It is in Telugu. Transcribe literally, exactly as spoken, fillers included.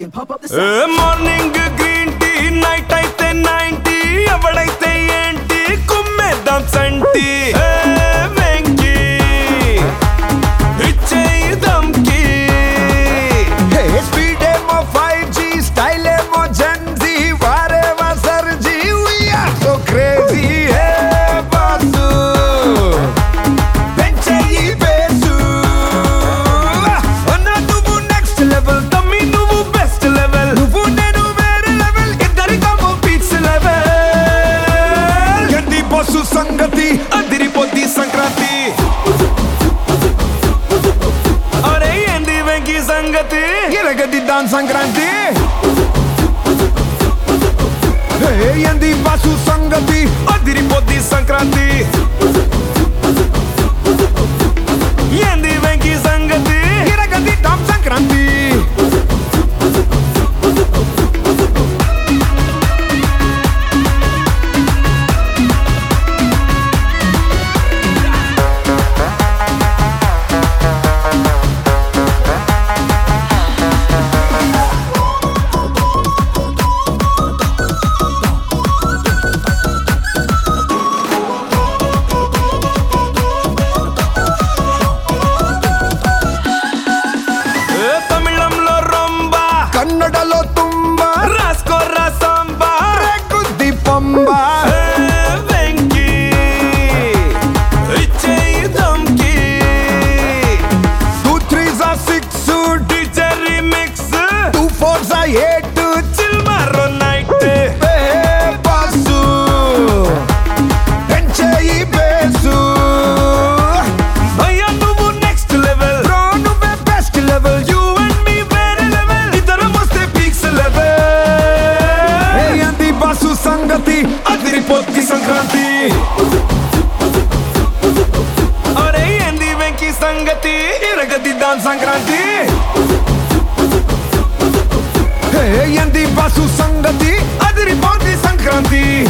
can pump up the sound. Morning green tea night అయితే నైన్టీ ఎవడైతే ఏంటి కుమ్మేద్దాం సంటి వెంకీ ఇచ్చేయి దమ్కి స్పీడ్ ఏమో ఫైవ్ జీ స్టైల్ ఏమో జెన్జీ వారేవా సర్జీ we are so crazy hey boss పెంచేయి బేసు అన్నా నువ్వు నెక్స్ట్ లెవెల్ తమ్మి నువ్వు బెస్ట్ లెవెల్ నువ్వు నేను వేరే లెవెల్ ఇద్దరికమో పీక్స్ లెవెల్ గడ్డి బస్సు సంగతి అదిరిపోద్ది సంక్రాంతి అరే ఏంది వెంకీ సంగతి ఎరగదిద్దాం సంక్రాంతి హే ఏంది బస్సు సంగతి అదిరిపోద్ది సంక్రాంతి ఏంది వెంకీ సంగతి ఎరగదిద్దాం సంక్రాంతి ఏ తమిళంలో రొంబా కన్నడలో తుంబా రాసుకోరా సాంబా రేగుద్ది పంబా ఏ వెంకీ ఇచ్చేయి దమ్కి two threes a six teacher remix two fours a eight chill మారో నైట్ హే బాసు పెంచేయి బేసు భయ్యా నువ్వు నెక్స్ట్ లెవెల్ బ్రో నువ్వే best level you and me వేరే లెవెల్ ఇద్దరం వస్తే పీక్స్ లెవెల్ హే ఏంది బాసు సంగతి అదిరిపోద్ది సంక్రాంతి అరే ఏంది వెంకీ సంగతి ఇరగదిద్దాం సంక్రాంతి హే ఏంది బాసు సంగతి అదిరిపోద్ది సంక్రాంతి